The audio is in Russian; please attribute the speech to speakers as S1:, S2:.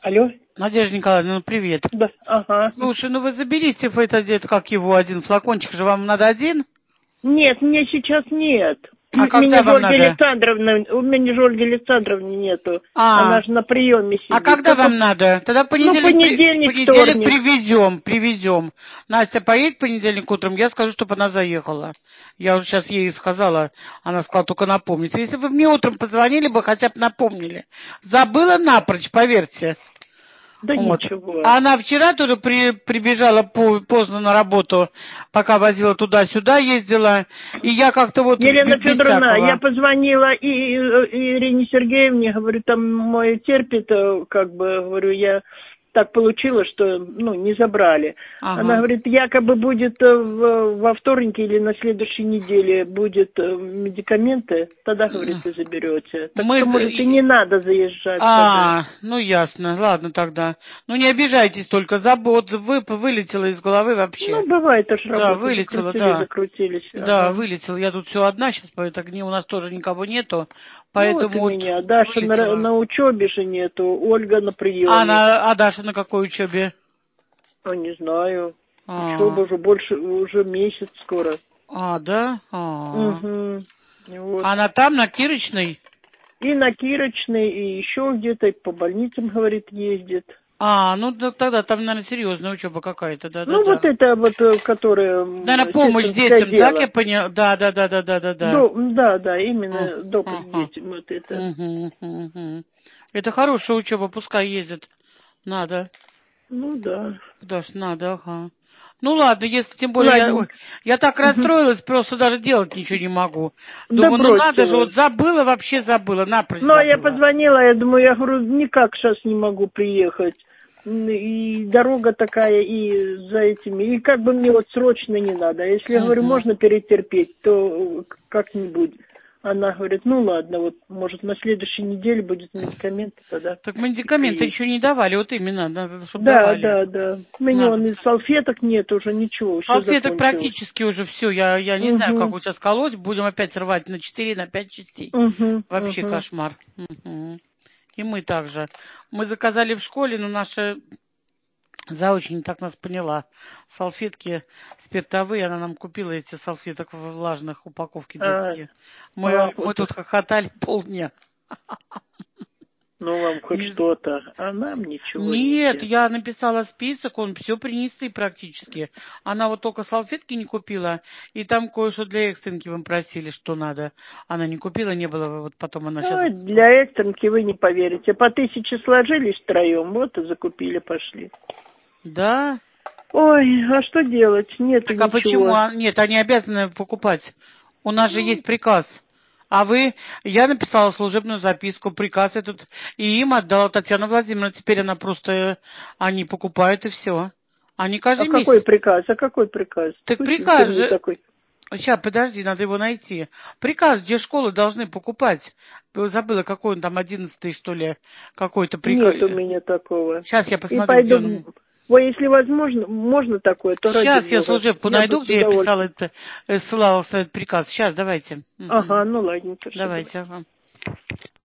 S1: Алло?
S2: Надежда Николаевна, ну привет.
S1: Да, ага.
S2: Слушай, ну вы заберите это как его, один флакончик же, вам надо один?
S1: Нет, мне сейчас нет.
S2: А когда вам надо?
S1: У меня же Ольги Александровны нету.
S2: А,
S1: Она же на приеме
S2: а
S1: сидит.
S2: когда
S1: Только
S2: вам надо? Тогда в
S1: понедельник,
S2: понедельник
S1: вторник.
S2: привезем. Настя поедет в понедельник утром, я скажу, чтобы она заехала. Я уже сейчас ей сказала, она сказала, только напомнить. Если вы мне утром позвонили бы, хотя бы напомнили. Забыла напрочь, поверьте.
S1: Да
S2: Вот.
S1: ничего.
S2: А она вчера тоже прибежала поздно на работу, пока возила туда-сюда, ездила. И я как-то вот
S1: Елена
S2: без
S1: Федоровна,
S2: всякого.
S1: я позвонила и Ирине Сергеевне, говорю, там мой терпит, как бы, говорю, я так получилось, что, не забрали. Она
S2: Ага.
S1: говорит, якобы будет во вторнике или на следующей неделе будет медикаменты, тогда, говорит, и заберете. Так что, может, и не надо заезжать тогда.
S2: Ну ясно, ладно тогда. Ну не обижайтесь только, забот вылетела из головы вообще.
S1: Бывает, аж
S2: Да,
S1: работу
S2: вылетела, да.
S1: закрутились.
S2: Да,
S1: Ага.
S2: вылетел. Я тут все одна сейчас, у нас тоже никого нету,
S1: Вот и
S2: поэтому вот
S1: меня. Даша
S2: вылетела.
S1: на учебе же нету, Ольга на приеме.
S2: А Даша на какой учебе?
S1: Не знаю.
S2: А,
S1: Учеба уже месяц скоро.
S2: Да?
S1: Угу. Вот.
S2: Она там, на Кирочной?
S1: И на Кирочной, и еще где-то, и по больницам, говорит, ездит.
S2: Ну тогда там, наверное, серьезная учеба какая-то,
S1: Вот
S2: да-да-да.
S1: это вот, которая
S2: Наверное, помощь
S1: сестринское
S2: детям, так
S1: дело.
S2: я поняла? Да.
S1: Да, именно допуск
S2: Ага.
S1: детям вот это.
S2: Угу. Это хорошая учеба, пускай ездит. Надо.
S1: Да.
S2: Даш, надо, ага. Ну ладно, если тем более
S1: Ладненько.
S2: я так
S1: Угу.
S2: расстроилась, просто даже делать ничего не могу.
S1: Да
S2: Думаю, ну
S1: бросьте
S2: надо же,
S1: вы.
S2: вот забыла, вообще забыла, напрочь
S1: Ну, а я
S2: забыла.
S1: позвонила, я говорю, никак сейчас не могу приехать. И дорога такая, и за этими, и как бы мне вот срочно не надо. А если, я говорю,
S2: Угу.
S1: можно перетерпеть, то как-нибудь. Она говорит, ну ладно, вот может на следующей неделе будет медикаменты, тогда
S2: Так
S1: и
S2: медикаменты
S1: приедем.
S2: еще не давали, вот именно, надо, чтобы
S1: Да.
S2: давали.
S1: У меня
S2: Надо.
S1: вон и салфеток нет уже, ничего, все
S2: Салфеток
S1: закончилось.
S2: практически уже все. Я не знаю, как
S1: Угу,
S2: вот сейчас колоть. Будем опять рвать на 4, на 5 частей. Вообще
S1: угу.
S2: кошмар. Мгм. И мы также. Мы заказали в школе, но наша заучень не так нас поняла. Салфетки спиртовые, она нам купила эти салфеток влажных, упаковки детские. Мы
S1: Вот.
S2: тут хохотали полдня.
S1: Ну, вам хоть
S2: Не-
S1: что-то, а нам ничего
S2: Нет,
S1: нельзя.
S2: я написала список, он все принесли практически. Она вот только салфетки не купила, и там кое-что для экстренки мы просили, что надо. Она не купила, не было, вот потом она сейчас...
S1: Ой, для экстренки вы не поверите. По 1000 сложились втроем, вот и закупили, пошли.
S2: Да?
S1: Ой, а что делать? Нету
S2: Так а почему?
S1: ничего.
S2: Нет, они обязаны покупать. У нас же
S1: Ну,
S2: есть приказ. Я написала служебную записку, приказ этот, и им отдала Татьяна Владимировна. Теперь они покупают и все. Они
S1: а
S2: каждый
S1: какой
S2: месяц.
S1: приказ? А какой приказ?
S2: Так
S1: Быстренько
S2: приказ
S1: мне
S2: же,
S1: такой.
S2: сейчас, подожди, надо его найти. Приказ, где школы должны покупать. Забыла, какой он там, 11-й, что ли, какой-то приказ.
S1: Нет у меня такого.
S2: Сейчас я
S1: И
S2: посмотрю, где он.
S1: пойду. Ой, если возможно, можно такое, то ради
S2: Сейчас я
S1: бога.
S2: служебку
S1: Я бы
S2: найду,
S1: с
S2: где я писала
S1: удовольствием.
S2: ссылалась на этот приказ. Сейчас, давайте.
S1: Ага, ну ладненько, все, давай.
S2: Давайте, ага.